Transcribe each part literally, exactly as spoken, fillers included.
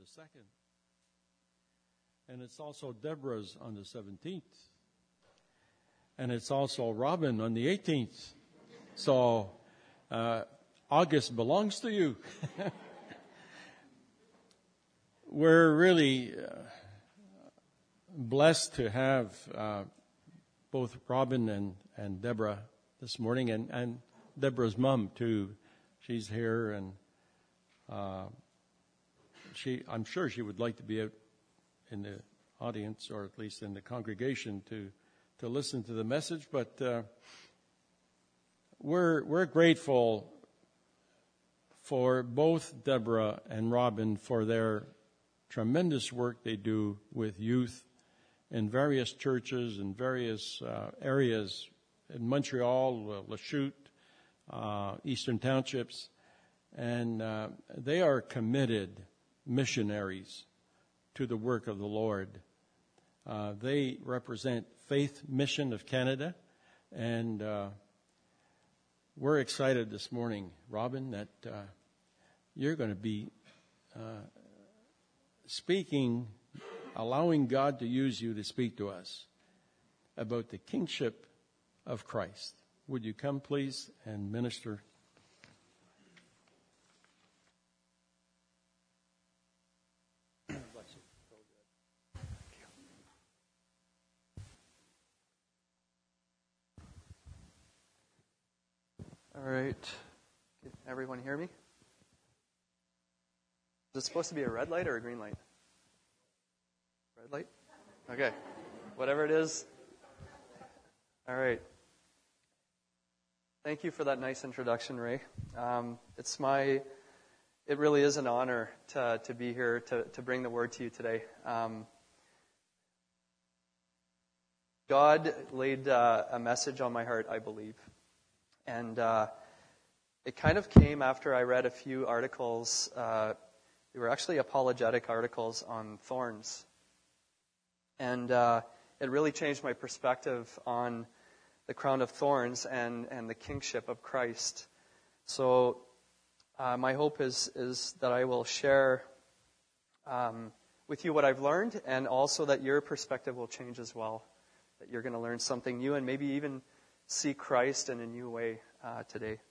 second. And it's also Deborah's on the seventeenth. And it's also Robin on the eighteenth. So uh, August belongs to you. We're really uh, blessed to have uh, both Robin and, and Deborah this morning, and, and Deborah's mom too. She's here, and uh, she I'm sure she would like to be out in the audience, or at least in the congregation, to to listen to the message. But uh, we're we're grateful for both Deborah and Robin for their tremendous work they do with youth in various churches in various uh, areas in Montreal, Lachute, uh, Eastern Townships, and uh, they are committed missionaries to the work of the Lord. Uh, they represent Faith Mission of Canada, and uh, we're excited this morning, Robin, that uh, you're going to be uh, speaking, allowing God to use you to speak to us about the kingship of Christ. Would you come, please, and minister? All right. Can everyone hear me? Is it supposed to be a red light or a green light? Red light? Okay. Whatever it is. All right. Thank you for that nice introduction, Ray. Um, it's my, it really is an honor to to be here to to bring the word to you today. Um, God laid uh, a message on my heart, I believe. And uh, it kind of came after I read a few articles. Uh, they were actually apologetic articles on thorns. And uh, it really changed my perspective on the crown of thorns and, and the kingship of Christ. So uh, my hope is, is that I will share um, with you what I've learned, and also that your perspective will change as well, that you're going to learn something new and maybe even see Christ in a new way uh, today.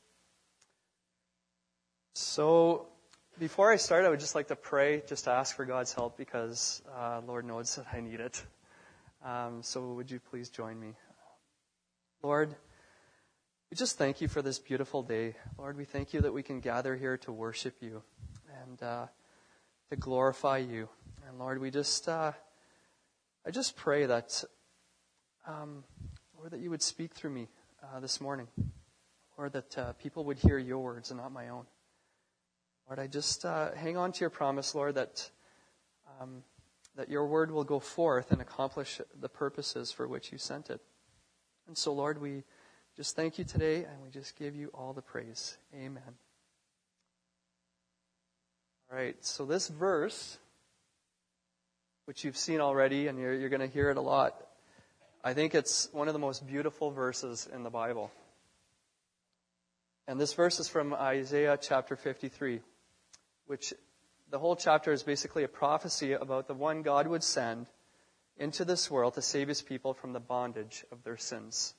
So before I start, I would just like to pray, just to ask for God's help, because uh, Lord knows that I need it. Um, so would you please join me? Lord, we just thank you for this beautiful day. Lord, we thank you that we can gather here to worship you and uh, to glorify you. And Lord, we just, uh, I just pray that, um, Lord, that you would speak through me uh, this morning. Lord, that uh, people would hear your words and not my own. Lord, I just uh, hang on to your promise, Lord, that um, that your word will go forth and accomplish the purposes for which you sent it. And so, Lord, we just thank you today, and we just give you all the praise. Amen. All right, so this verse, which you've seen already, and you're, you're going to hear it a lot, I think it's one of the most beautiful verses in the Bible. And this verse is from Isaiah chapter fifty-three, which the whole chapter is basically a prophecy about the one God would send into this world to save his people from the bondage of their sins.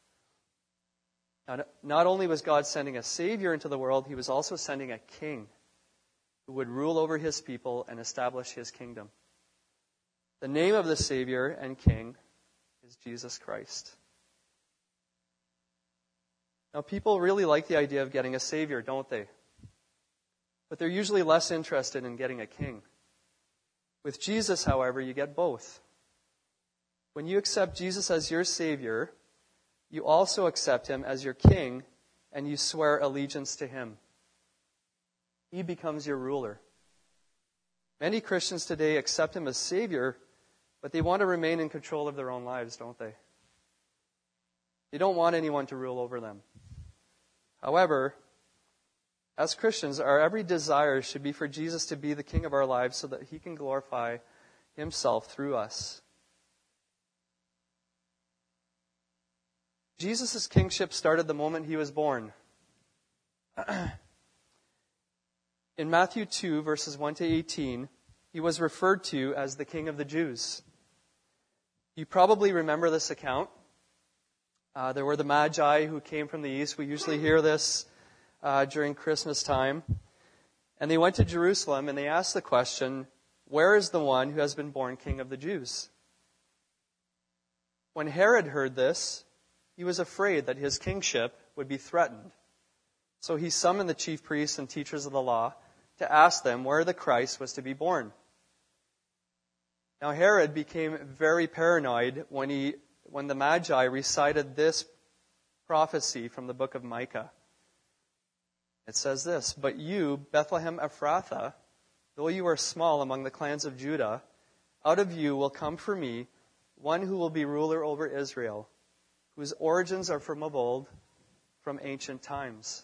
Now, not only was God sending a Savior into the world, he was also sending a king who would rule over his people and establish his kingdom. The name of the Savior and King is Jesus Christ. Now, people really like the idea of getting a Savior, don't they? But they're usually less interested in getting a king. With Jesus, however, you get both. When you accept Jesus as your Savior, you also accept him as your king, and you swear allegiance to him. He becomes your ruler. Many Christians today accept him as Savior, but they want to remain in control of their own lives, don't they? They don't want anyone to rule over them. However, as Christians, our every desire should be for Jesus to be the King of our lives so that he can glorify himself through us. Jesus' kingship started the moment he was born. In Matthew two, verses one to eighteen, he was referred to as the King of the Jews. You probably remember this account. Uh, there were the Magi who came from the east. We usually hear this uh, during Christmas time. And they went to Jerusalem and they asked the question, where is the one who has been born King of the Jews? When Herod heard this, he was afraid that his kingship would be threatened. So he summoned the chief priests and teachers of the law to ask them where the Christ was to be born. Now Herod became very paranoid when he, when the Magi recited this prophecy from the book of Micah. It says this, "But you, Bethlehem Ephrathah, though you are small among the clans of Judah, out of you will come for me one who will be ruler over Israel, whose origins are from of old, from ancient times."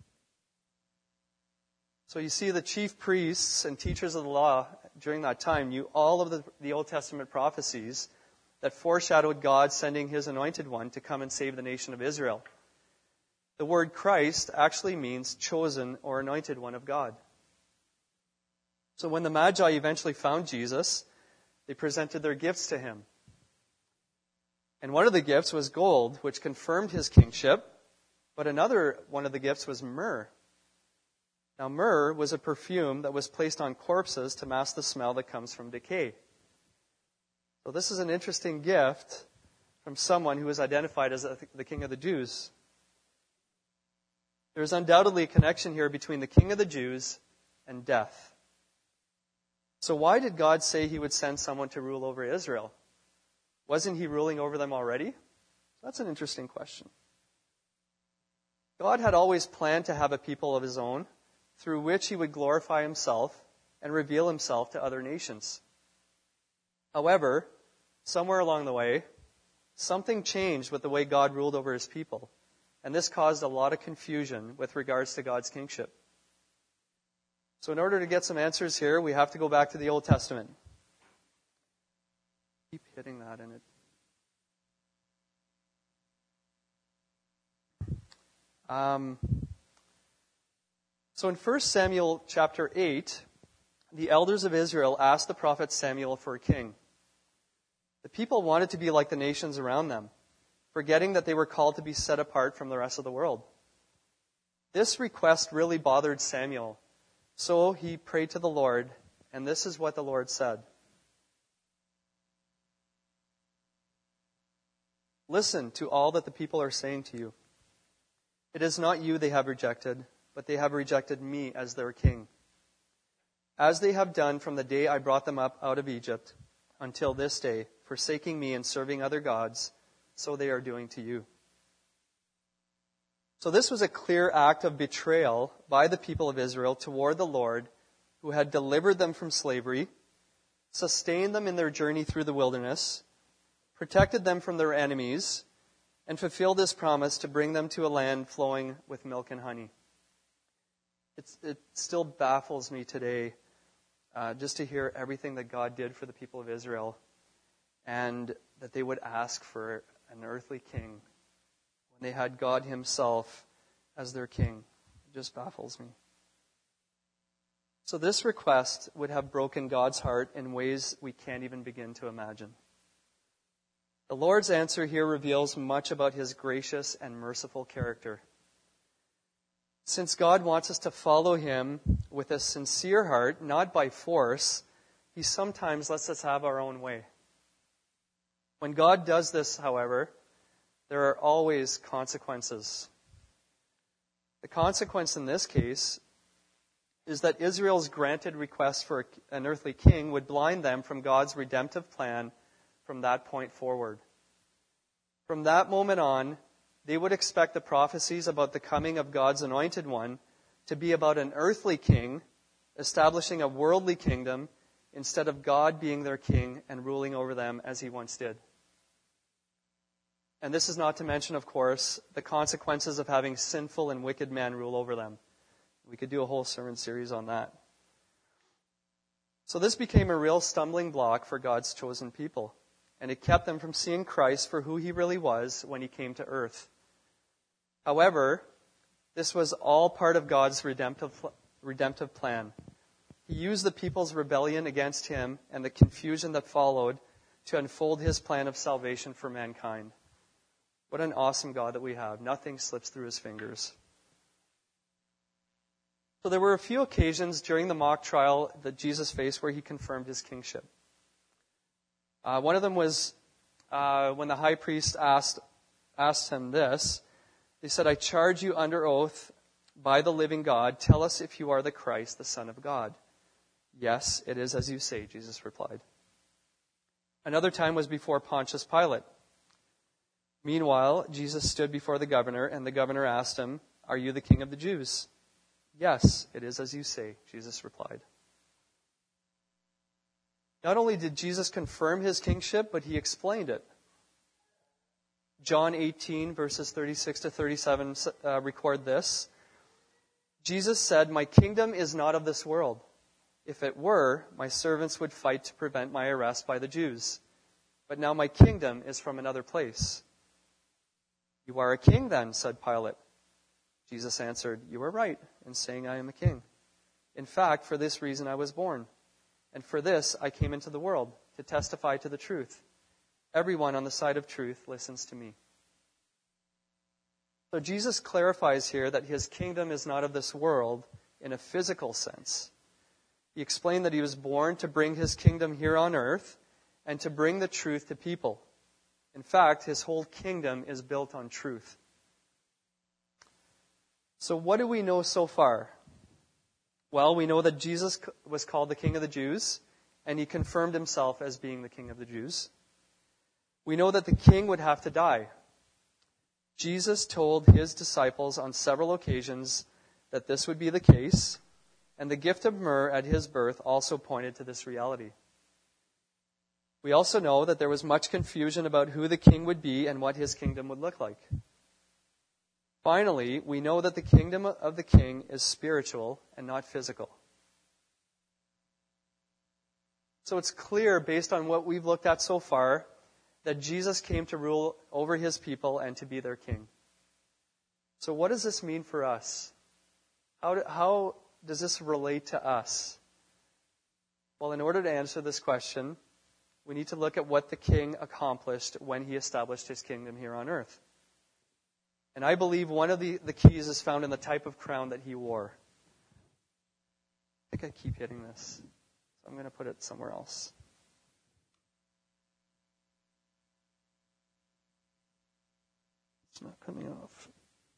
So you see, the chief priests and teachers of the law during that time knew all of the, the Old Testament prophecies that foreshadowed God sending his anointed one to come and save the nation of Israel. The word Christ actually means chosen or anointed one of God. So when the Magi eventually found Jesus, they presented their gifts to him. And one of the gifts was gold, which confirmed his kingship, but another one of the gifts was myrrh. Now, myrrh was a perfume that was placed on corpses to mask the smell that comes from decay. So this is an interesting gift from someone who is identified as the King of the Jews. There is undoubtedly a connection here between the King of the Jews and death. So why did God say he would send someone to rule over Israel? Wasn't he ruling over them already? That's an interesting question. God had always planned to have a people of his own through which he would glorify himself and reveal himself to other nations. However, somewhere along the way, something changed with the way God ruled over his people, and this caused a lot of confusion with regards to God's kingship. So in order to get some answers here, we have to go back to the Old Testament. Keep hitting that in it. Um, so in First Samuel chapter eight, the elders of Israel asked the prophet Samuel for a king. The people wanted to be like the nations around them, forgetting that they were called to be set apart from the rest of the world. This request really bothered Samuel, so he prayed to the Lord, and this is what the Lord said. "Listen to all that the people are saying to you. It is not you they have rejected, but they have rejected me as their king. As they have done from the day I brought them up out of Egypt until this day, forsaking me and serving other gods, so they are doing to you." So this was a clear act of betrayal by the people of Israel toward the Lord, who had delivered them from slavery, sustained them in their journey through the wilderness, protected them from their enemies, and fulfilled his promise to bring them to a land flowing with milk and honey. It's, it still baffles me today uh, just to hear everything that God did for the people of Israel, and that they would ask for an earthly king when they had God himself as their king. It just baffles me. So this request would have broken God's heart in ways we can't even begin to imagine. The Lord's answer here reveals much about his gracious and merciful character. Since God wants us to follow him with a sincere heart, not by force, he sometimes lets us have our own way. When God does this, however, there are always consequences. The consequence in this case is that Israel's granted request for an earthly king would blind them from God's redemptive plan from that point forward. From that moment on, they would expect the prophecies about the coming of God's anointed one to be about an earthly king establishing a worldly kingdom instead of God being their king and ruling over them as he once did. And this is not to mention, of course, the consequences of having sinful and wicked men rule over them. We could do a whole sermon series on that. So this became a real stumbling block for God's chosen people, and it kept them from seeing Christ for who he really was when he came to earth. However, this was all part of God's redemptive, redemptive plan. He used the people's rebellion against him and the confusion that followed to unfold his plan of salvation for mankind. What an awesome God that we have. Nothing slips through his fingers. So there were a few occasions during the mock trial that Jesus faced where he confirmed his kingship. Uh, one of them was uh, when the high priest asked, asked him this. They said, "I charge you under oath by the living God, tell us if you are the Christ, the Son of God." "Yes, it is as you say," Jesus replied. Another time was before Pontius Pilate. Meanwhile, Jesus stood before the governor, and the governor asked him, "Are you the king of the Jews?" "Yes, it is as you say," Jesus replied. Not only did Jesus confirm his kingship, but he explained it. John eighteen, verses thirty-six to thirty-seven uh, record this. Jesus said, "My kingdom is not of this world. If it were, my servants would fight to prevent my arrest by the Jews. But now my kingdom is from another place." "You are a king then," said Pilate. Jesus answered, "You are right in saying I am a king. In fact, for this reason I was born. And for this I came into the world, to testify to the truth. Everyone on the side of truth listens to me." So Jesus clarifies here that his kingdom is not of this world in a physical sense. He explained that he was born to bring his kingdom here on earth and to bring the truth to people. In fact, his whole kingdom is built on truth. So what do we know so far? Well, we know that Jesus was called the King of the Jews, and he confirmed himself as being the King of the Jews. We know that the king would have to die. Jesus told his disciples on several occasions that this would be the case, and the gift of myrrh at his birth also pointed to this reality. We also know that there was much confusion about who the king would be and what his kingdom would look like. Finally, we know that the kingdom of the king is spiritual and not physical. So it's clear, based on what we've looked at so far, that Jesus came to rule over his people and to be their king. So what does this mean for us? How, do, how does this relate to us? Well, in order to answer this question, we need to look at what the king accomplished when he established his kingdom here on earth. And I believe one of the, the keys is found in the type of crown that he wore. I think I keep hitting this. So I'm going to put it somewhere else. It's not coming off.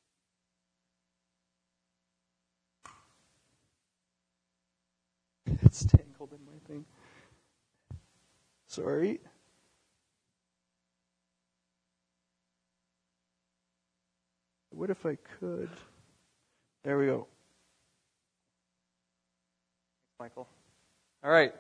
It's tangled in my thing. Sorry. What if I could? There we go. Michael. All right.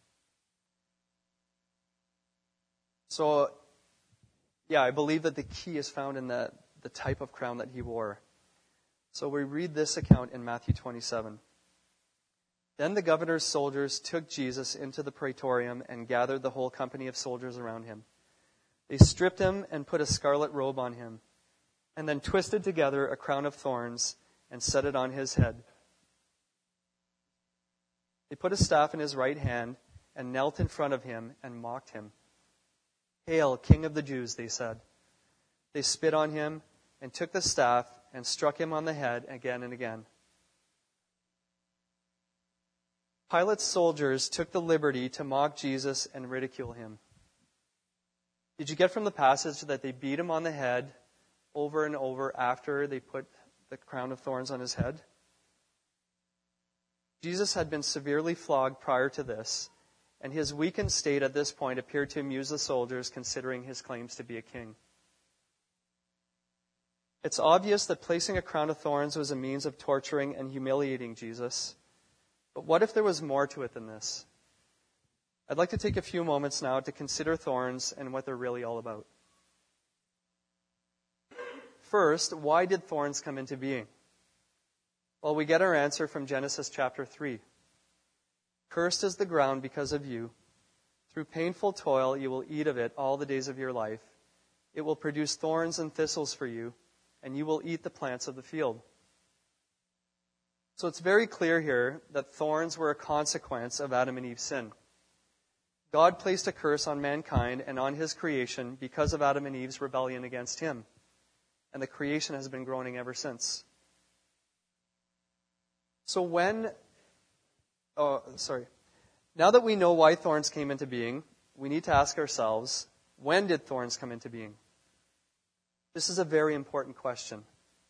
So, yeah, I believe that the key is found in the, the type of crown that he wore. So we read this account in Matthew twenty-seven. Then the governor's soldiers took Jesus into the praetorium and gathered the whole company of soldiers around him. They stripped him and put a scarlet robe on him, and then twisted together a crown of thorns and set it on his head. They put a staff in his right hand and knelt in front of him and mocked him. "Hail, King of the Jews," they said. They spit on him and took the staff and struck him on the head again and again. Pilate's soldiers took the liberty to mock Jesus and ridicule him. Did you get from the passage that they beat him on the head over and over after they put the crown of thorns on his head? Jesus had been severely flogged prior to this, and his weakened state at this point appeared to amuse the soldiers, considering his claims to be a king. It's obvious that placing a crown of thorns was a means of torturing and humiliating Jesus. But what if there was more to it than this? I'd like to take a few moments now to consider thorns and what they're really all about. First, why did thorns come into being? Well, we get our answer from Genesis chapter three. "Cursed is the ground because of you. Through painful toil you will eat of it all the days of your life. It will produce thorns and thistles for you, and you will eat the plants of the field." So it's very clear here that thorns were a consequence of Adam and Eve's sin. God placed a curse on mankind and on his creation because of Adam and Eve's rebellion against him. And the creation has been groaning ever since. So when, oh, sorry. Now that we know why thorns came into being, we need to ask ourselves, when did thorns come into being? This is a very important question.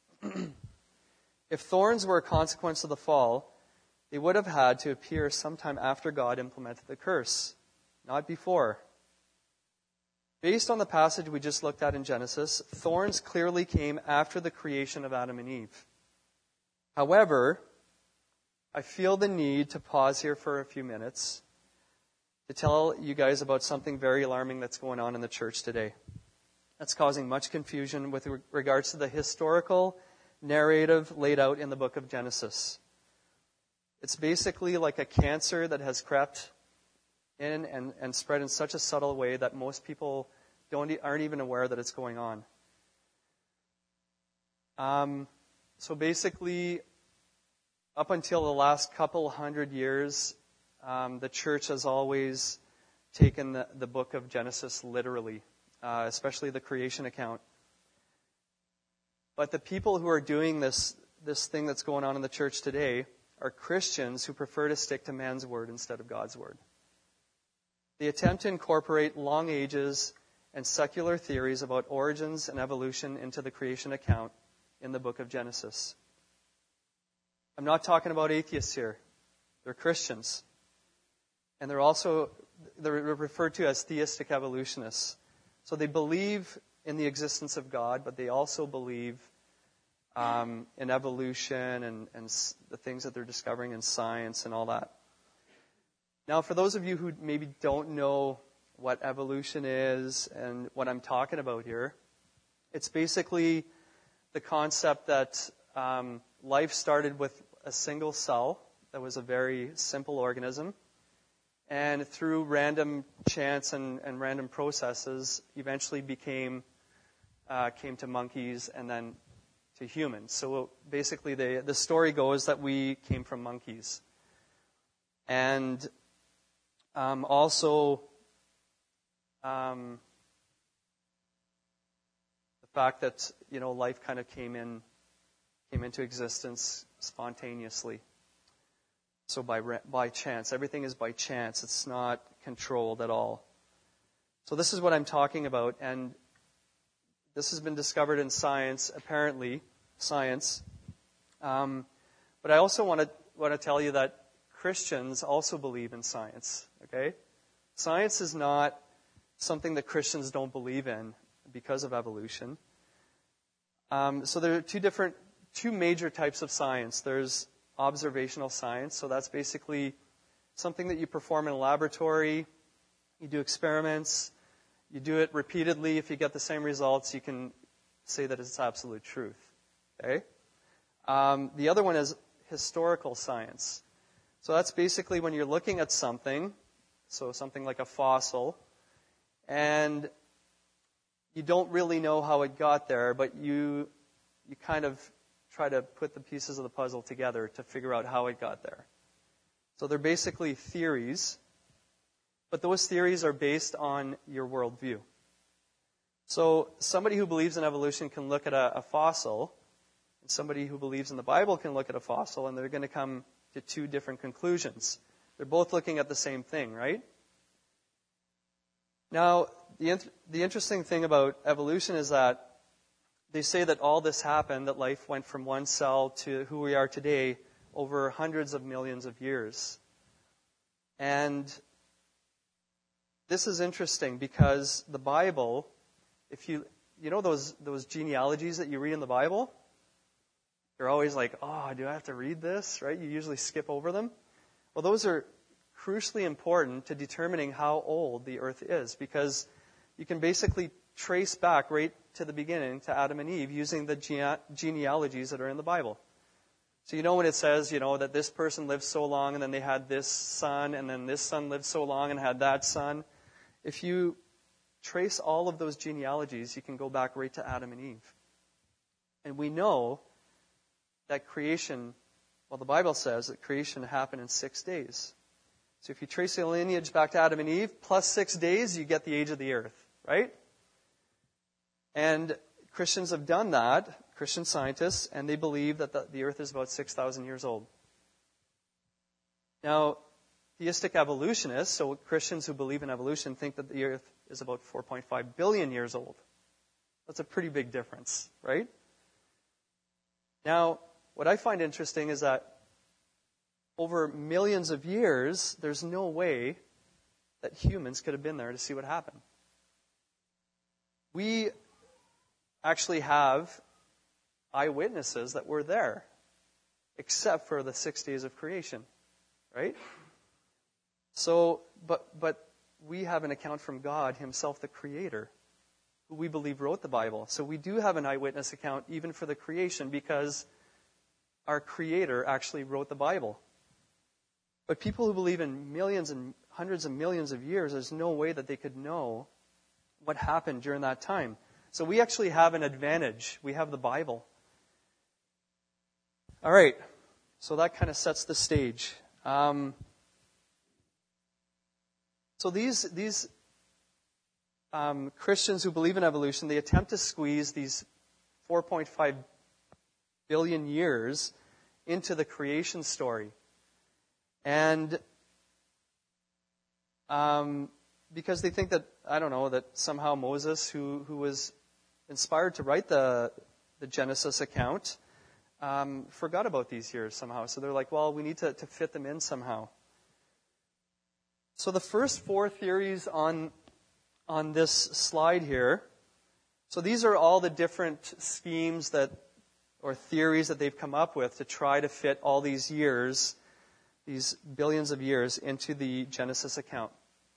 If thorns were a consequence of the fall, they would have had to appear sometime after God implemented the curse, not before. Based on the passage we just looked at in Genesis, thorns clearly came after the creation of Adam and Eve. However, I feel the need to pause here for a few minutes to tell you guys about something very alarming that's going on in the church today. That's causing much confusion with regards to the historical narrative laid out in the book of Genesis. It's basically like a cancer that has crept in and, and spread in such a subtle way that most people don't aren't even aware that it's going on. Um, so basically, up until the last couple hundred years, um, the church has always taken the, the book of Genesis literally, uh, especially the creation account. But the people who are doing this, this thing that's going on in the church today are Christians who prefer to stick to man's word instead of God's word. They attempt to incorporate long ages and secular theories about origins and evolution into the creation account in the book of Genesis. I'm not talking about atheists here. They're Christians. And they're also they're referred to as theistic evolutionists. So they believe in the existence of God, but they also believe um, in evolution and, and the things that they're discovering in science and all that. Now, for those of you who maybe don't know what evolution is and what I'm talking about here, it's basically the concept that um, life started with a single cell that was a very simple organism, and through random chance and, and random processes, eventually became uh, came to monkeys and then to humans. So basically, the the story goes that we came from monkeys, and um, also um, the fact that you know life kind of came in came into existence spontaneously. So by by chance. Everything is by chance. It's not controlled at all. So this is what I'm talking about, and this has been discovered in science, apparently, science. Um, but I also want to want to tell you that Christians also believe in science. Okay, science is not something that Christians don't believe in because of evolution. Um, so there are two different, two major types of science. There's observational science. So that's basically something that you perform in a laboratory. You do experiments. You do it repeatedly. If you get the same results, you can say that it's absolute truth. Okay? Um, the other one is historical science. So that's basically when you're looking at something, so something like a fossil, and you don't really know how it got there, but you you kind of try to put the pieces of the puzzle together to figure out how it got there. So they're basically theories, but those theories are based on your worldview. So somebody who believes in evolution can look at a, a fossil, and somebody who believes in the Bible can look at a fossil, and they're going to come to two different conclusions. They're both looking at the same thing, right? Now, the int- the interesting thing about evolution is that they say that all this happened, that life went from one cell to who we are today over hundreds of millions of years. And this is interesting because the Bible, if you, you know those, those genealogies that you read in the Bible? You're always like, oh, do I have to read this, right? You usually skip over them. Well, those are crucially important to determining how old the earth is, because you can basically trace back right to the beginning, to Adam and Eve, using the gene- genealogies that are in the Bible. So you know when it says, you know, that this person lived so long and then they had this son, and then this son lived so long and had that son. If you trace all of those genealogies, you can go back right to Adam and Eve. And we know that creation Well, the Bible says that creation happened in six days. So if you trace the lineage back to Adam and Eve, plus six days, you get the age of the earth, right? And Christians have done that, Christian scientists, and they believe that the, the earth is about six thousand years old. Now, theistic evolutionists, so Christians who believe in evolution, think that the earth is about four point five billion years old. That's a pretty big difference, right? Now, what I find interesting is that over millions of years, there's no way that humans could have been there to see what happened. We actually have eyewitnesses that were there, except for the six days of creation, right? So, but but we have an account from God himself, the Creator, who we believe wrote the Bible. So we do have an eyewitness account even for the creation because our Creator actually wrote the Bible. But people who believe in millions and hundreds of millions of years, there's no way that they could know what happened during that time. So we actually have an advantage. We have the Bible. All right. So that kind of sets the stage. Um, so these these um, Christians who believe in evolution, they attempt to squeeze these four point five billion years into the creation story. And um, because they think that, I don't know, that somehow Moses, who, who was inspired to write the, the Genesis account, um, forgot about these years somehow. So they're like, well, we need to, to fit them in somehow. So the first four theories on, on this slide here, so these are all the different schemes that, or theories that they've come up with to try to fit all these years, these billions of years, into the Genesis account.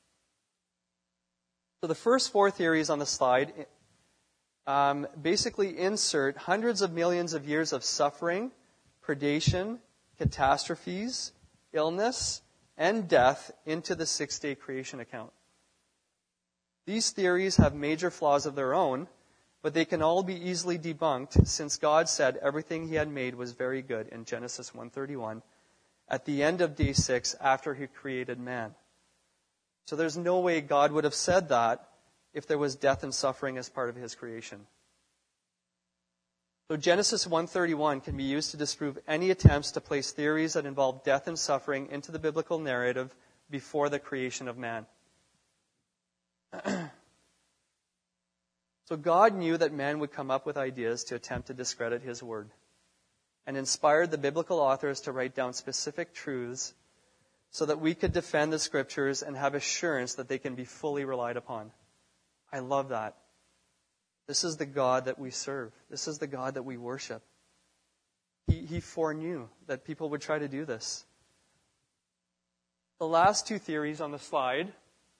So the first four theories on the slide um, basically insert hundreds of millions of years of suffering, predation, catastrophes, illness, and death into the six-day creation account. These theories have major flaws of their own, but they can all be easily debunked since God said everything he had made was very good in Genesis one thirty-one at the end of day six after he created man. So there's no way God would have said that if there was death and suffering as part of his creation. So Genesis one thirty-one can be used to disprove any attempts to place theories that involve death and suffering into the biblical narrative before the creation of man. So God knew that man would come up with ideas to attempt to discredit his word, and inspired the biblical authors to write down specific truths so that we could defend the scriptures and have assurance that they can be fully relied upon. I love that. This is the God that we serve. This is the God that we worship. He, he foreknew that people would try to do this. The last two theories on the slide,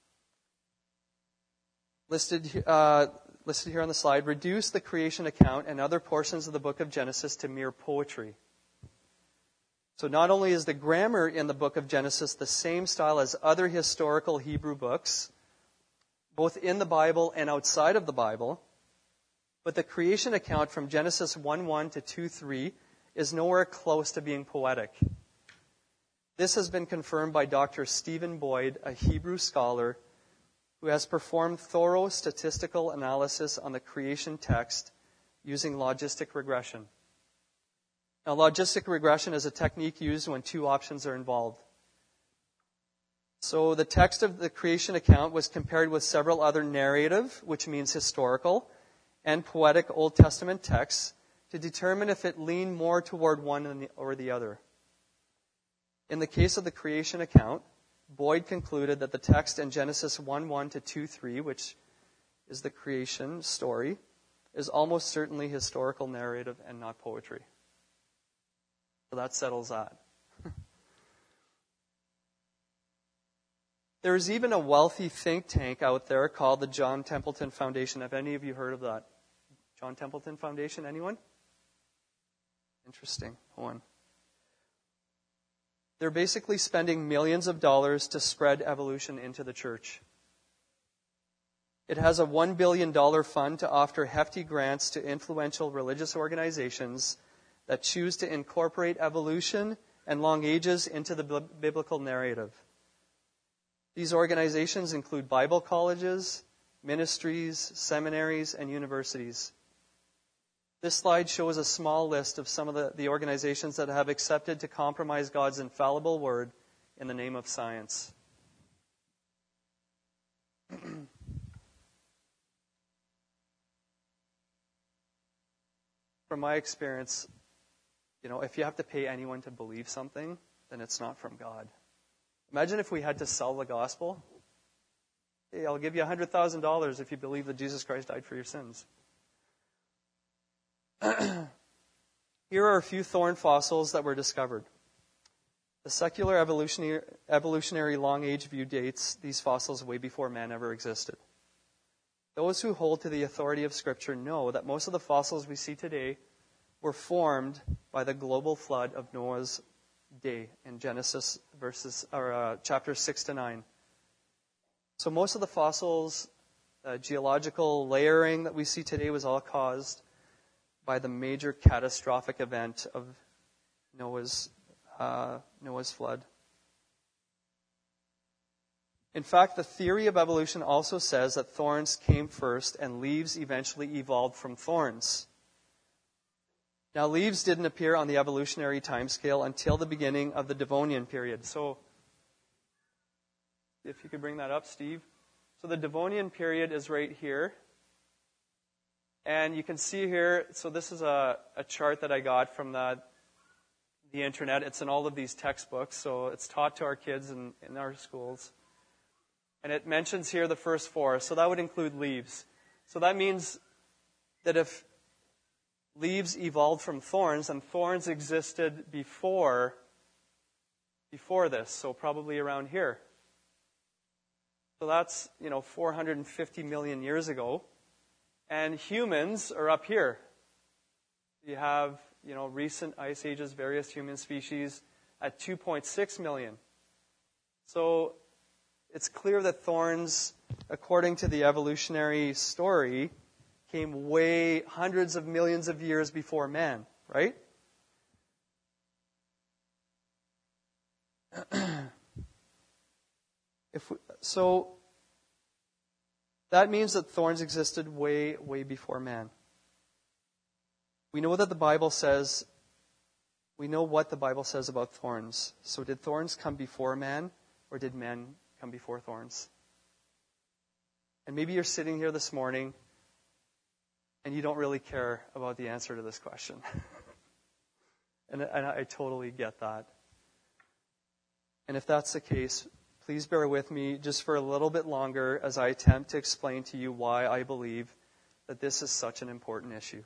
listed, uh, listed here on the slide, reduce the creation account and other portions of the book of Genesis to mere poetry. So not only is the grammar in the book of Genesis the same style as other historical Hebrew books, both in the Bible and outside of the Bible, but the creation account from Genesis one one to two three is nowhere close to being poetic. This has been confirmed by Doctor Stephen Boyd, a Hebrew scholar who has performed thorough statistical analysis on the creation text using logistic regression. Now, logistic regression is a technique used when two options are involved. So the text of the creation account was compared with several other narrative, which means historical, and poetic Old Testament texts to determine if it leaned more toward one or the other. In the case of the creation account, Boyd concluded that the text in Genesis one one to two three, which is the creation story, is almost certainly historical narrative and not poetry. So that settles that. There's even a wealthy think tank out there called the John Templeton Foundation. Have any of you heard of that? John Templeton Foundation, anyone? Interesting. One. They're basically spending millions of dollars to spread evolution into the church. It has a one billion dollars fund to offer hefty grants to influential religious organizations that choose to incorporate evolution and long ages into the biblical narrative. These organizations include Bible colleges, ministries, seminaries, and universities. This slide shows a small list of some of the, the organizations that have accepted to compromise God's infallible word in the name of science. From my experience, you know, if you have to pay anyone to believe something, then it's not from God. Imagine if we had to sell the gospel. Hey, I'll give you one hundred thousand dollars if you believe that Jesus Christ died for your sins. Here are a few thorn fossils that were discovered. The secular evolutionary, evolutionary long age view dates these fossils way before man ever existed. Those who hold to the authority of Scripture know that most of the fossils we see today were formed by the global flood of Noah's day in Genesis verses or uh, chapters six to nine. So most of the fossils, uh, geological layering that we see today was all caused by the major catastrophic event of Noah's uh, Noah's flood. In fact, the theory of evolution also says that thorns came first and leaves eventually evolved from thorns. Now, leaves didn't appear on the evolutionary timescale until the beginning of the Devonian period. So, if you could bring that up, Steve. So the Devonian period is right here. And you can see here, so this is a, a chart that I got from the, the internet. It's in all of these textbooks, so it's taught to our kids in, in our schools. And it mentions here the first four, so that would include leaves. So that means that if leaves evolved from thorns, and thorns existed before, before this, so probably around here. So that's, you know, four hundred fifty million years ago. And humans are up here. You have, you know, recent ice ages, various human species at two point six million. So it's clear that thorns, according to the evolutionary story, came way hundreds of millions of years before man, right? If we, so that means that thorns existed way, way before man. We know that the Bible says, we know what the Bible says about thorns. So did thorns come before man, or did man come before thorns? And maybe you're sitting here this morning and you don't really care about the answer to this question. and, and I totally get that. And if that's the case, please bear with me just for a little bit longer as I attempt to explain to you why I believe that this is such an important issue.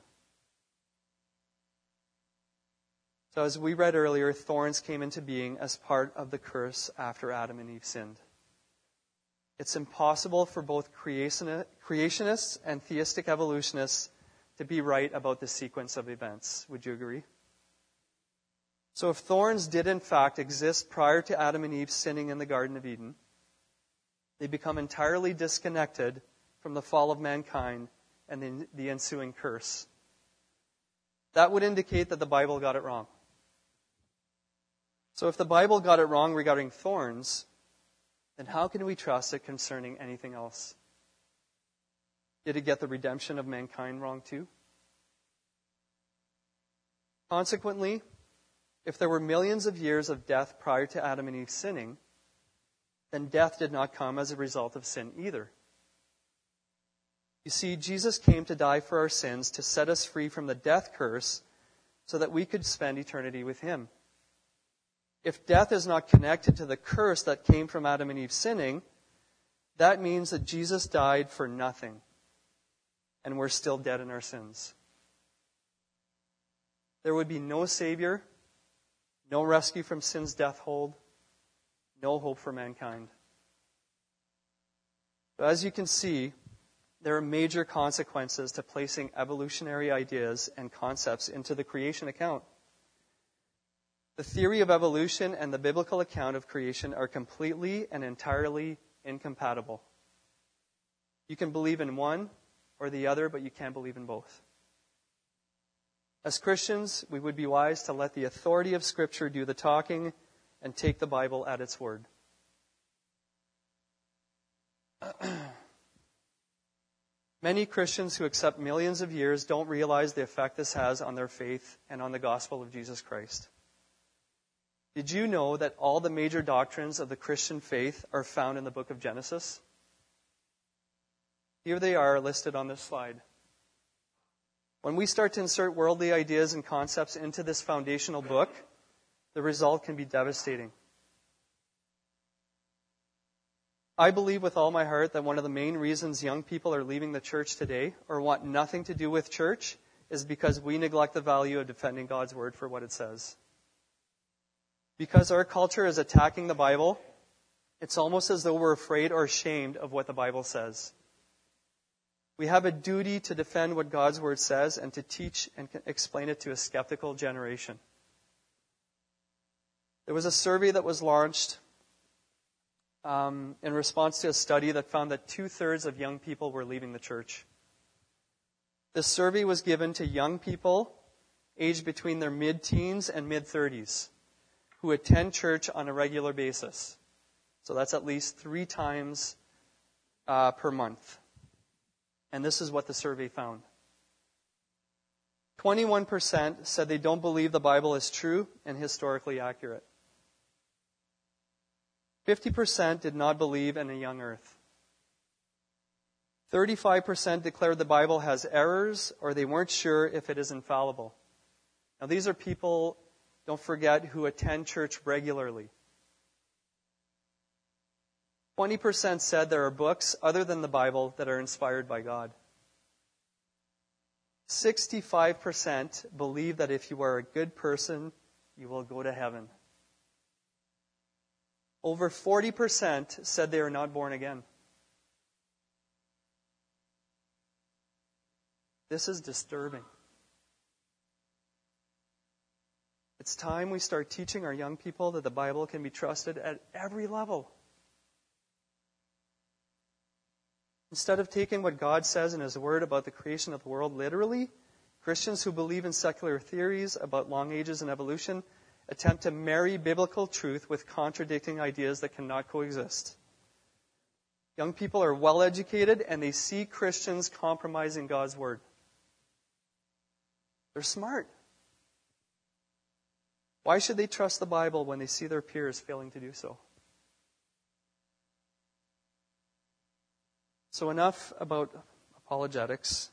So as we read earlier, thorns came into being as part of the curse after Adam and Eve sinned. It's impossible for both creationists and theistic evolutionists to be right about the sequence of events. Would you agree? So if thorns did in fact exist prior to Adam and Eve sinning in the Garden of Eden, they become entirely disconnected from the fall of mankind and the, the ensuing curse. That would indicate that the Bible got it wrong. So if the Bible got it wrong regarding thorns, then how can we trust it concerning anything else? Did it get the redemption of mankind wrong too? Consequently, if there were millions of years of death prior to Adam and Eve sinning, then death did not come as a result of sin either. You see, Jesus came to die for our sins to set us free from the death curse so that we could spend eternity with Him. If death is not connected to the curse that came from Adam and Eve sinning, that means that Jesus died for nothing, and we're still dead in our sins. There would be no Savior, no rescue from sin's death hold, no hope for mankind. But as you can see, there are major consequences to placing evolutionary ideas and concepts into the creation account. The theory of evolution and the biblical account of creation are completely and entirely incompatible. You can believe in one or the other, but you can't believe in both. As Christians, we would be wise to let the authority of Scripture do the talking and take the Bible at its word. Many Christians who accept millions of years don't realize the effect this has on their faith and on the gospel of Jesus Christ. Did you know that all the major doctrines of the Christian faith are found in the book of Genesis? Here they are listed on this slide. When we start to insert worldly ideas and concepts into this foundational book, the result can be devastating. I believe with all my heart that one of the main reasons young people are leaving the church today or want nothing to do with church is because we neglect the value of defending God's word for what it says. Because our culture is attacking the Bible, it's almost as though we're afraid or ashamed of what the Bible says. We have a duty to defend what God's word says and to teach and explain it to a skeptical generation. There was a survey that was launched um, in response to a study that found that two-thirds of young people were leaving the church. This survey was given to young people aged between their mid-teens and mid-thirties who attend church on a regular basis. So that's at least three times uh, per month. And this is what the survey found. twenty-one percent said they don't believe the Bible is true and historically accurate. fifty percent did not believe in a young earth. thirty-five percent declared the Bible has errors or they weren't sure if it is infallible. Now these are people, don't forget, who attend church regularly. twenty percent said there are books other than the Bible that are inspired by God. sixty-five percent believe that if you are a good person, you will go to heaven. Over forty percent said they are not born again. This is disturbing. It's time we start teaching our young people that the Bible can be trusted at every level. Instead of taking what God says in His Word about the creation of the world literally, Christians who believe in secular theories about long ages and evolution attempt to marry biblical truth with contradicting ideas that cannot coexist. Young people are well educated and they see Christians compromising God's Word. They're smart. Why should they trust the Bible when they see their peers failing to do so? So enough about apologetics.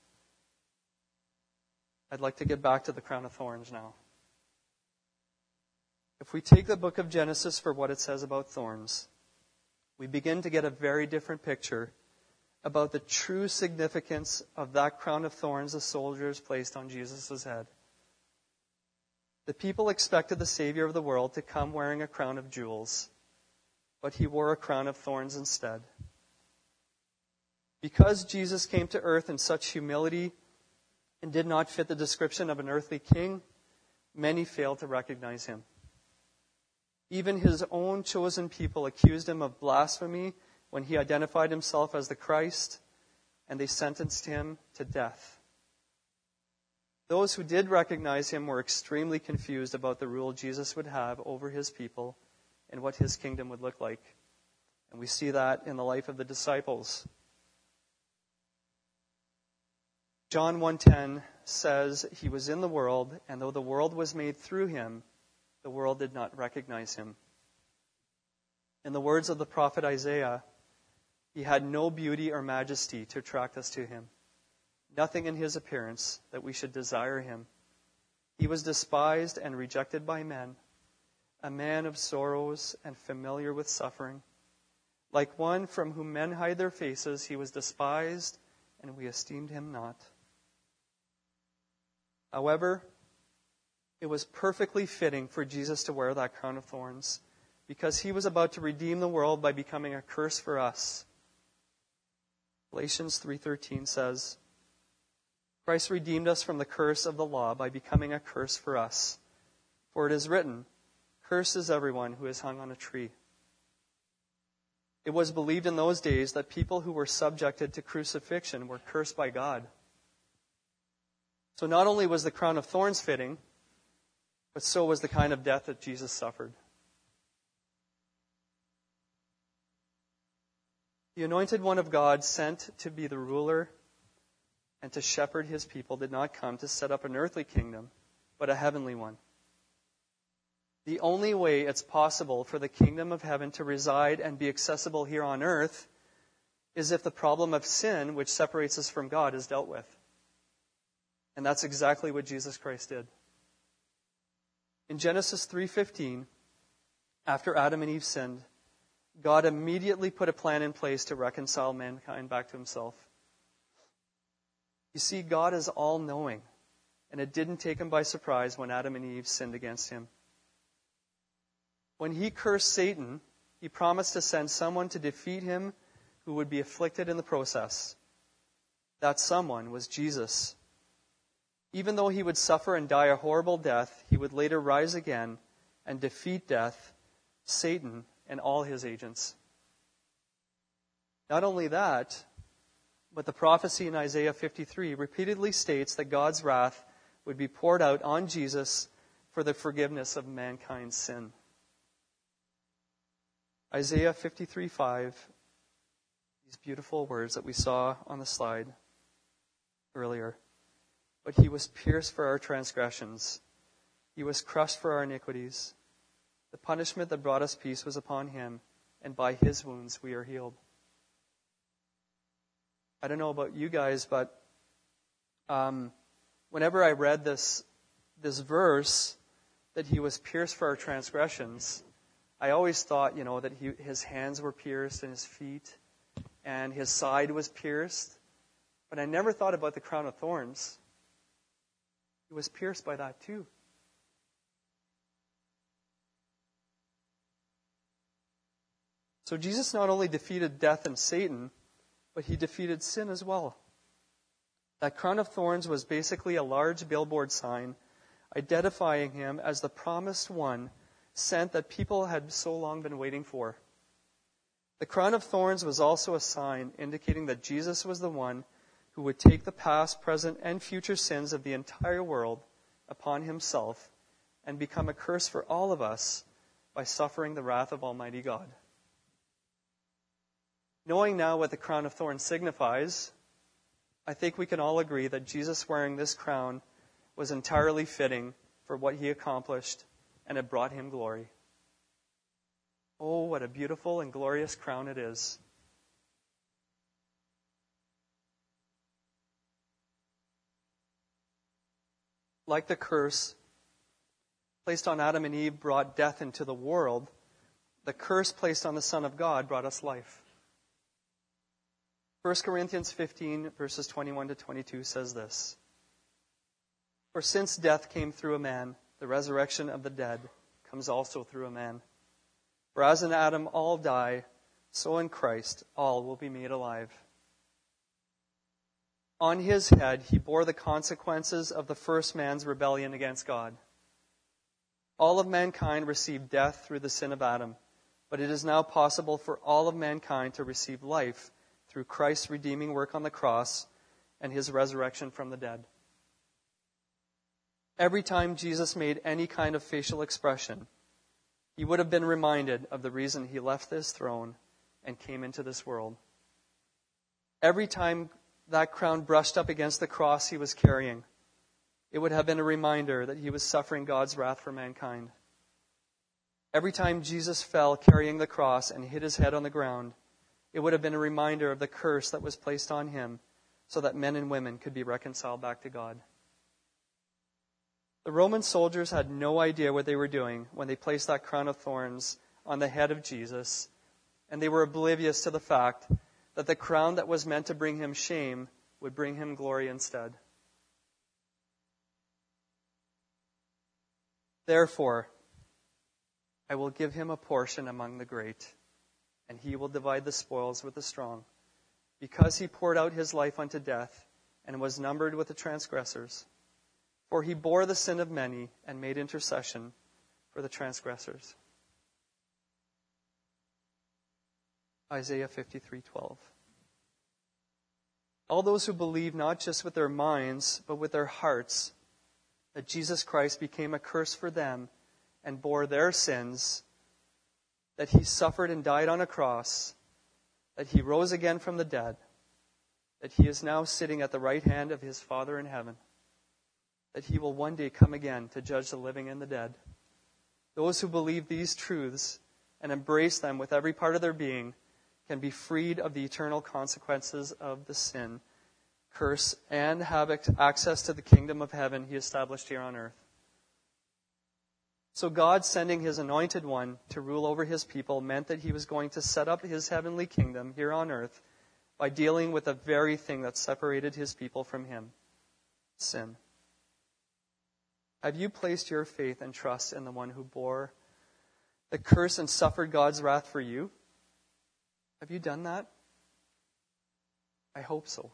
I'd like to get back to the crown of thorns now. If we take the book of Genesis for what it says about thorns, we begin to get a very different picture about the true significance of that crown of thorns the soldiers placed on Jesus' head. The people expected the Savior of the world to come wearing a crown of jewels, but He wore a crown of thorns instead. Because Jesus came to earth in such humility and did not fit the description of an earthly king, many failed to recognize Him. Even His own chosen people accused Him of blasphemy when He identified Himself as the Christ, and they sentenced Him to death. Those who did recognize Him were extremely confused about the rule Jesus would have over His people and what His kingdom would look like. And we see that in the life of the disciples. John one ten says, He was in the world, and though the world was made through Him, the world did not recognize Him. In the words of the prophet Isaiah, He had no beauty or majesty to attract us to Him, nothing in His appearance that we should desire Him. He was despised and rejected by men, a man of sorrows and familiar with suffering. Like one from whom men hide their faces, He was despised, and we esteemed Him not. However, it was perfectly fitting for Jesus to wear that crown of thorns because He was about to redeem the world by becoming a curse for us. Galatians three thirteen says, Christ redeemed us from the curse of the law by becoming a curse for us. For it is written, Cursed is everyone who is hung on a tree. It was believed in those days that people who were subjected to crucifixion were cursed by God. So not only was the crown of thorns fitting, but so was the kind of death that Jesus suffered. The anointed one of God, sent to be the ruler and to shepherd his people, did not come to set up an earthly kingdom, but a heavenly one. The only way it's possible for the kingdom of heaven to reside and be accessible here on earth is if the problem of sin, which separates us from God, is dealt with. And that's exactly what Jesus Christ did. In Genesis three fifteen, after Adam and Eve sinned, God immediately put a plan in place to reconcile mankind back to himself. You see, God is all-knowing, and it didn't take him by surprise when Adam and Eve sinned against him. When he cursed Satan, he promised to send someone to defeat him who would be afflicted in the process. That someone was Jesus. Even though he would suffer and die a horrible death, he would later rise again and defeat death, Satan, and all his agents. Not only that, but the prophecy in Isaiah fifty-three repeatedly states that God's wrath would be poured out on Jesus for the forgiveness of mankind's sin. Isaiah fifty-three five, these beautiful words that we saw on the slide earlier. But he was pierced for our transgressions. He was crushed for our iniquities. The punishment that brought us peace was upon him, and by his wounds we are healed. I don't know about you guys, but um, whenever I read this this verse, that he was pierced for our transgressions, I always thought, you know, that he, his hands were pierced and his feet, and his side was pierced. But I never thought about the crown of thorns. He was pierced by that too. So Jesus not only defeated death and Satan, but he defeated sin as well. That crown of thorns was basically a large billboard sign identifying him as the promised one sent that people had so long been waiting for. The crown of thorns was also a sign indicating that Jesus was the one who would take the past, present, and future sins of the entire world upon himself and become a curse for all of us by suffering the wrath of Almighty God. Knowing now what the crown of thorns signifies, I think we can all agree that Jesus wearing this crown was entirely fitting for what he accomplished, and it brought him glory. Oh, what a beautiful and glorious crown it is. Like the curse placed on Adam and Eve brought death into the world, the curse placed on the Son of God brought us life. First Corinthians fifteen, verses twenty-one to twenty-two says this: For since death came through a man, the resurrection of the dead comes also through a man. For as in Adam all die, so in Christ all will be made alive. On his head he bore the consequences of the first man's rebellion against God. All of mankind received death through the sin of Adam, but it is now possible for all of mankind to receive life through Christ's redeeming work on the cross and his resurrection from the dead. Every time Jesus made any kind of facial expression, he would have been reminded of the reason he left this throne and came into this world. Every time that crown brushed up against the cross he was carrying, it would have been a reminder that he was suffering God's wrath for mankind. Every time Jesus fell carrying the cross and hit his head on the ground, it would have been a reminder of the curse that was placed on him so that men and women could be reconciled back to God. The Roman soldiers had no idea what they were doing when they placed that crown of thorns on the head of Jesus, and they were oblivious to the fact that the crown that was meant to bring him shame would bring him glory instead. Therefore, I will give him a portion among the great, and he will divide the spoils with the strong, because he poured out his life unto death and was numbered with the transgressors. For he bore the sin of many and made intercession for the transgressors. Isaiah fifty-three twelve. All those who believe not just with their minds, but with their hearts, that Jesus Christ became a curse for them and bore their sins, that he suffered and died on a cross, that he rose again from the dead, that he is now sitting at the right hand of his Father in heaven, that he will one day come again to judge the living and the dead. Those who believe these truths and embrace them with every part of their being can be freed of the eternal consequences of the sin, curse, and have access to the kingdom of heaven he established here on earth. So God sending his anointed one to rule over his people meant that he was going to set up his heavenly kingdom here on earth by dealing with the very thing that separated his people from him, sin. Have you placed your faith and trust in the one who bore the curse and suffered God's wrath for you? Have you done that? I hope so.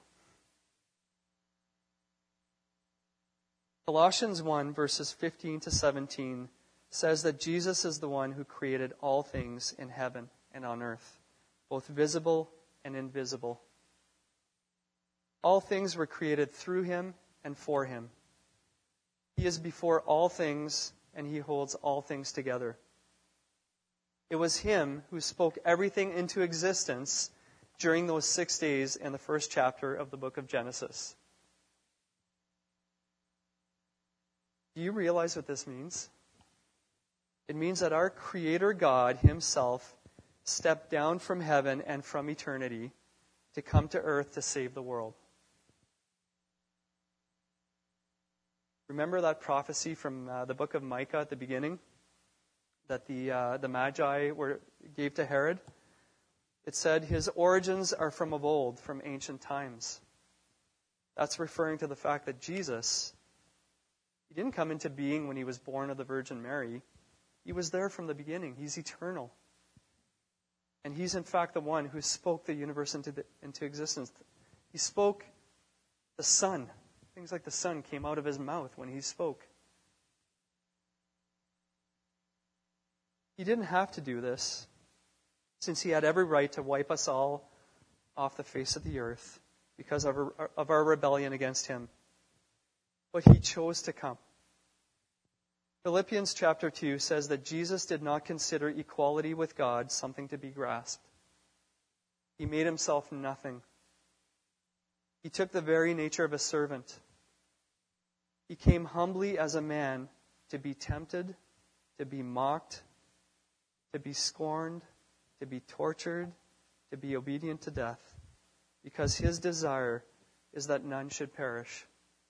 Colossians one, verses fifteen to seventeen says that Jesus is the one who created all things in heaven and on earth, both visible and invisible. All things were created through him and for him. He is before all things, and he holds all things together. It was him who spoke everything into existence during those six days in the first chapter of the book of Genesis. Do you realize what this means? It means that our Creator God himself stepped down from heaven and from eternity to come to earth to save the world. Remember that prophecy from uh, the book of Micah at the beginning that the uh, the Magi were gave to Herod? It said his origins are from of old, from ancient times. That's referring to the fact that Jesus, he didn't come into being when he was born of the Virgin Mary. He was there from the beginning. He's eternal. And he's in fact the one who spoke the universe into, the, into existence. He spoke the sun. Things like the sun came out of his mouth when he spoke. He didn't have to do this, since he had every right to wipe us all off the face of the earth because of our, of our rebellion against him. But he chose to come. Philippians chapter two says that Jesus did not consider equality with God something to be grasped. He made himself nothing. He took the very nature of a servant. He came humbly as a man to be tempted, to be mocked, to be scorned, to be tortured, to be obedient to death, because his desire is that none should perish.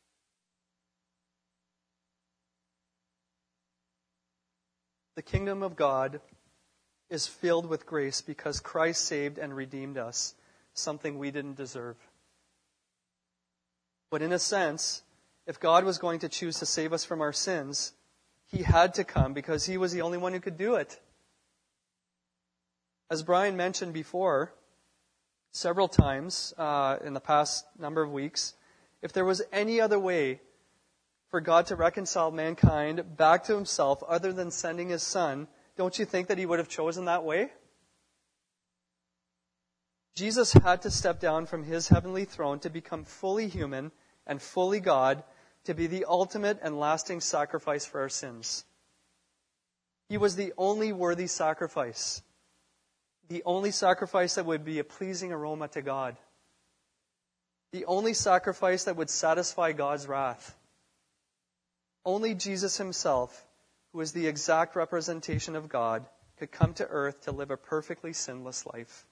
The kingdom of God is filled with grace because Christ saved and redeemed us, something we didn't deserve. But in a sense, if God was going to choose to save us from our sins, he had to come because he was the only one who could do it. As Brian mentioned before, several times uh, in the past number of weeks, if there was any other way for God to reconcile mankind back to himself other than sending his Son, don't you think that he would have chosen that way? Jesus had to step down from his heavenly throne to become fully human and fully God, to be the ultimate and lasting sacrifice for our sins. He was the only worthy sacrifice, the only sacrifice that would be a pleasing aroma to God, the only sacrifice that would satisfy God's wrath. Only Jesus himself, who is the exact representation of God, could come to earth to live a perfectly sinless life.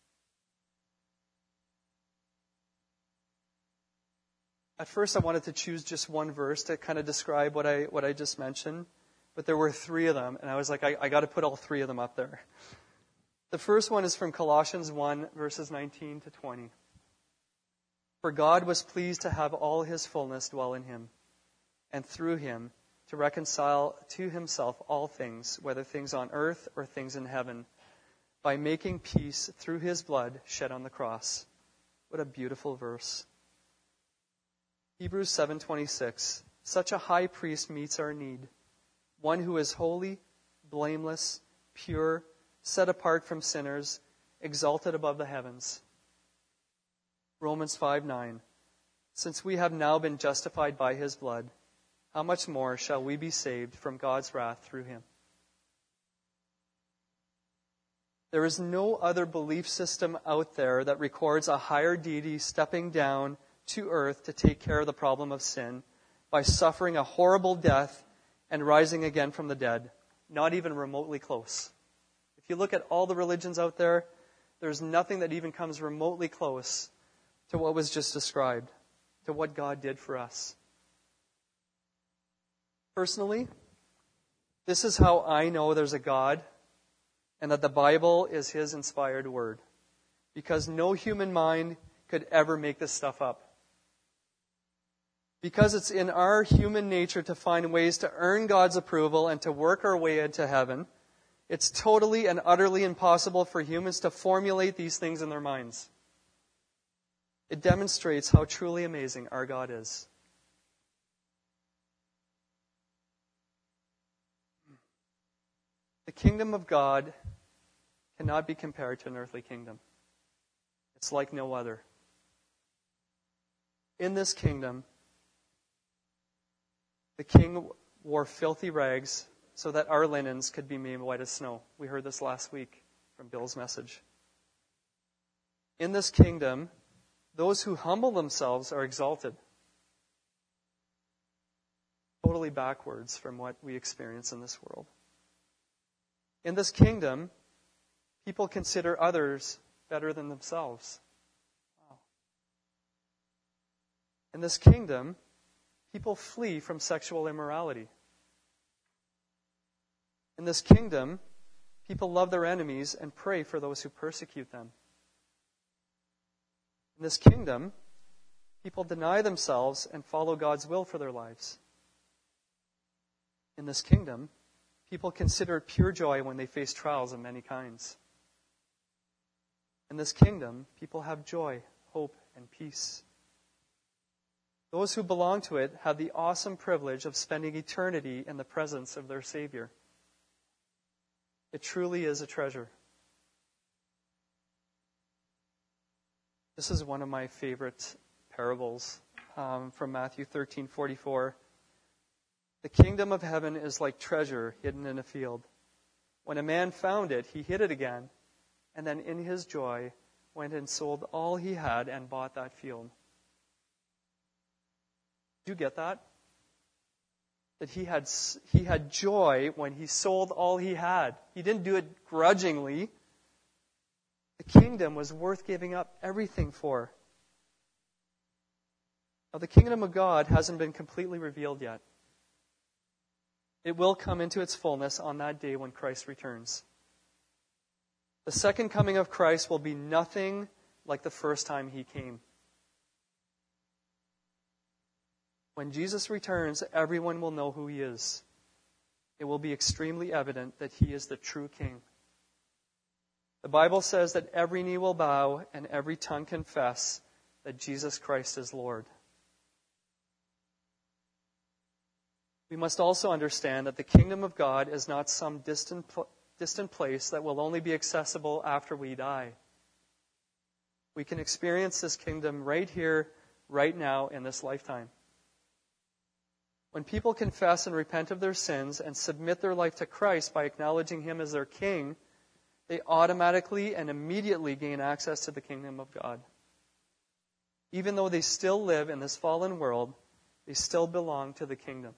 At first I wanted to choose just one verse to kind of describe what I what I just mentioned, but there were three of them, and I was like, I, I got to put all three of them up there. The first one is from Colossians one, verses nineteen to twenty. For God was pleased to have all his fullness dwell in him, and through him to reconcile to himself all things, whether things on earth or things in heaven, by making peace through his blood shed on the cross. What a beautiful verse. Hebrews seven twenty-six. Such a high priest meets our need, one who is holy, blameless, pure, set apart from sinners, exalted above the heavens. Romans five nine. Since we have now been justified by his blood, how much more shall we be saved from God's wrath through him? There is no other belief system out there that records a higher deity stepping down to earth to take care of the problem of sin by suffering a horrible death and rising again from the dead. Not even remotely close. If you look at all the religions out there, there's nothing that even comes remotely close to what was just described, to what God did for us. Personally, this is how I know there's a God and that the Bible is his inspired word. Because no human mind could ever make this stuff up. Because it's in our human nature to find ways to earn God's approval and to work our way into heaven, it's totally and utterly impossible for humans to formulate these things in their minds. It demonstrates how truly amazing our God is. The kingdom of God cannot be compared to an earthly kingdom. It's like no other. In this kingdom, the king wore filthy rags so that our linens could be made white as snow. We heard this last week from Bill's message. In this kingdom, those who humble themselves are exalted. Totally backwards from what we experience in this world. In this kingdom, people consider others better than themselves. Wow. In this kingdom, people flee from sexual immorality. In this kingdom, people love their enemies and pray for those who persecute them. In this kingdom, people deny themselves and follow God's will for their lives. In this kingdom, people consider it pure joy when they face trials of many kinds. In this kingdom, people have joy, hope, and peace. Those who belong to it have the awesome privilege of spending eternity in the presence of their Savior. It truly is a treasure. This is one of my favorite parables um, from Matthew thirteen forty-four. The kingdom of heaven is like treasure hidden in a field. When a man found it, he hid it again, and then in his joy went and sold all he had and bought that field. Did you get that? That he had he had joy when he sold all he had. He didn't do it grudgingly. The kingdom was worth giving up everything for. Now, the kingdom of God hasn't been completely revealed yet. It will come into its fullness on that day when Christ returns. The second coming of Christ will be nothing like the first time he came. When Jesus returns, everyone will know who he is. It will be extremely evident that he is the true king. The Bible says that every knee will bow and every tongue confess that Jesus Christ is Lord. We must also understand that the kingdom of God is not some distant, distant place that will only be accessible after we die. We can experience this kingdom right here, right now, in this lifetime. When people confess and repent of their sins and submit their life to Christ by acknowledging him as their king, they automatically and immediately gain access to the kingdom of God. Even though they still live in this fallen world, they still belong to the kingdom.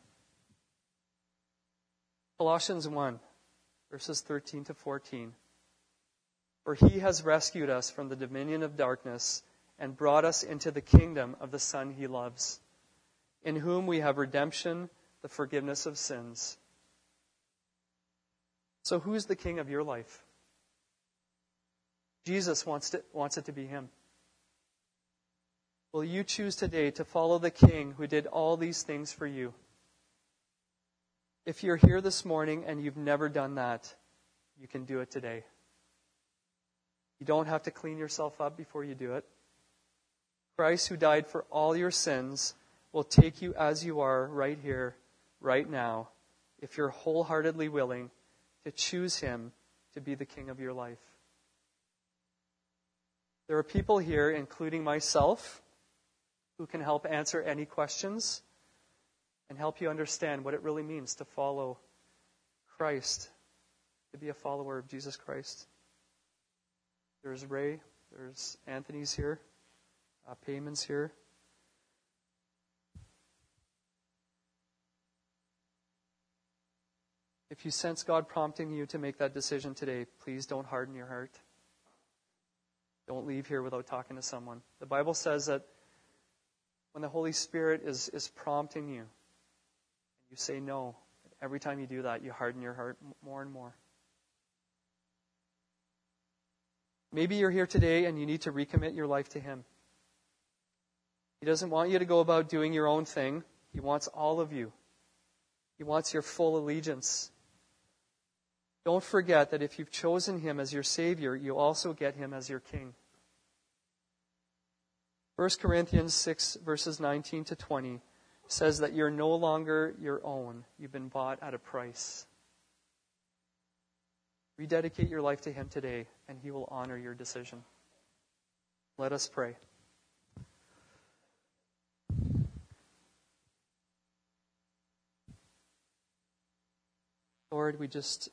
Colossians one, verses thirteen to fourteen. For he has rescued us from the dominion of darkness and brought us into the kingdom of the Son he loves, in whom we have redemption, the forgiveness of sins. So who's the king of your life? Jesus wants, to, wants it to be him. Will you choose today to follow the king who did all these things for you? If you're here this morning and you've never done that, you can do it today. You don't have to clean yourself up before you do it. Christ, who died for all your sins, will take you as you are right here, right now, if you're wholeheartedly willing to choose him to be the king of your life. There are people here, including myself, who can help answer any questions and help you understand what it really means to follow Christ, to be a follower of Jesus Christ. There's Ray, there's Anthony's here, uh, Payman's here. If you sense God prompting you to make that decision today, please don't harden your heart. Don't leave here without talking to someone. The Bible says that when the Holy Spirit is, is prompting you, and you say no, every time you do that, you harden your heart more and more. Maybe you're here today and you need to recommit your life to Him. He doesn't want you to go about doing your own thing. He wants all of you. He wants your full allegiance. Don't forget that if you've chosen Him as your Savior, you also get Him as your King. First Corinthians six, verses nineteen to twenty says that you're no longer your own. You've been bought at a price. Rededicate your life to Him today, and He will honor your decision. Let us pray. Lord, we just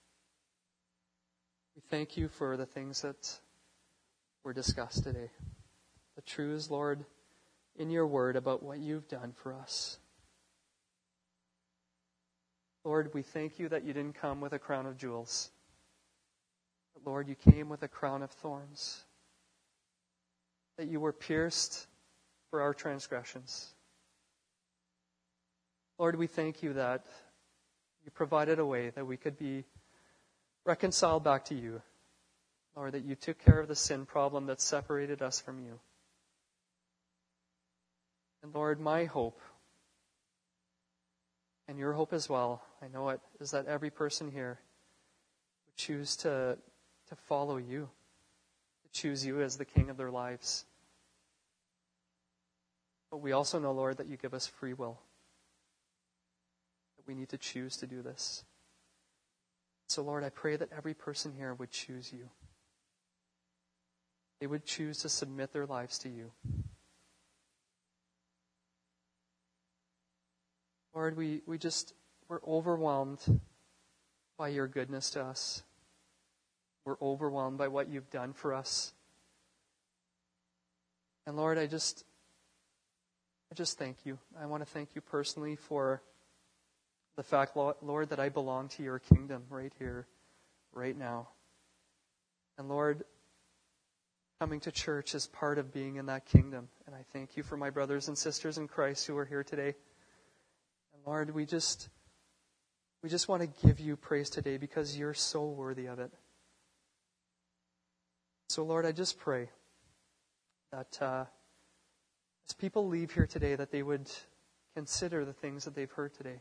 we thank You for the things that were discussed today. The truths, Lord, in Your word about what You've done for us. Lord, we thank You that You didn't come with a crown of jewels. But Lord, You came with a crown of thorns. That You were pierced for our transgressions. Lord, we thank You that You provided a way that we could be reconciled back to You. Lord, that You took care of the sin problem that separated us from You. And Lord, my hope, and Your hope as well, I know it, is that every person here would choose to, to follow You, to choose You as the King of their lives. But we also know, Lord, that You give us free will. That we need to choose to do this. So, Lord, I pray that every person here would choose You. They would choose to submit their lives to You. Lord, we, we just, we're overwhelmed by Your goodness to us. We're overwhelmed by what You've done for us. And Lord, I just, I just thank You. I want to thank You personally for the fact, Lord, that I belong to Your kingdom right here, right now. And Lord, coming to church is part of being in that kingdom. And I thank You for my brothers and sisters in Christ who are here today. Lord, we just we just want to give You praise today because You're so worthy of it. So, Lord, I just pray that uh, as people leave here today, that they would consider the things that they've heard today.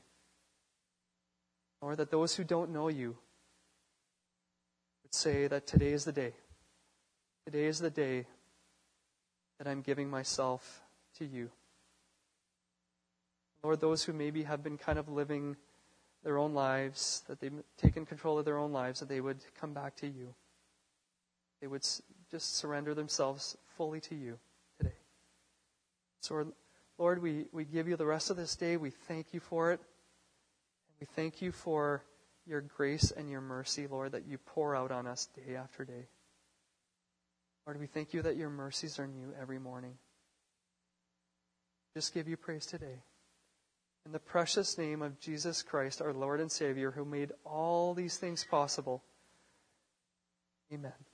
Or that those who don't know You would say that today is the day. Today is the day that I'm giving myself to You. Lord, those who maybe have been kind of living their own lives, that they've taken control of their own lives, that they would come back to You. They would just surrender themselves fully to You today. So, Lord, we, we give You the rest of this day. We thank You for it. And we thank You for Your grace and Your mercy, Lord, that You pour out on us day after day. Lord, we thank You that Your mercies are new every morning. Just give You praise today. In the precious name of Jesus Christ, our Lord and Savior, who made all these things possible. Amen.